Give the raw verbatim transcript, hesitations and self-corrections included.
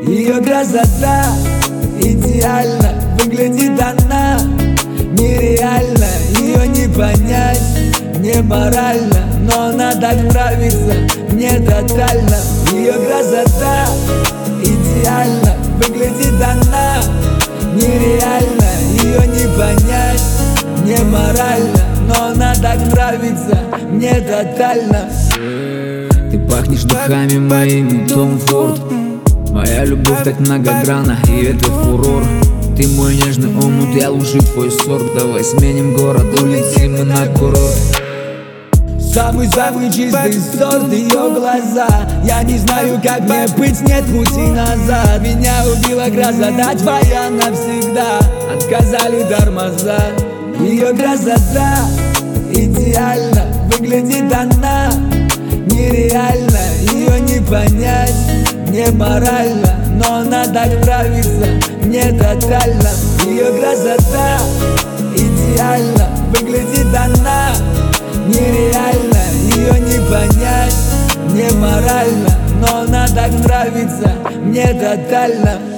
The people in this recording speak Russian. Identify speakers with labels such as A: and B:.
A: Ее красота идеально, выглядит она нереально. Ее не понять, не морально, но она так нравится мне тотально. Ее красота идеально, выглядит она нереально. Ее не понять, не морально, но она так нравится мне тотально.
B: Ты пахнешь духами моими, Том Форд. Моя любовь так многогранна, и это фурор. Ты мой нежный омут, я лучший твой сорт. Давай сменим город, улетим мы на курорт.
A: Самый-самый чистый сорт ее глаза. Я не знаю, как мне быть, нет пути назад. Меня убила красота твоя навсегда. Отказали тормоза. Ее красота идеально, выглядит она нереально. Ее не понять, не морально, но она так нравится мне тотально. Ее красота идеально, выглядит она нереально. Ее не понять, не морально, но она так нравится мне тотально.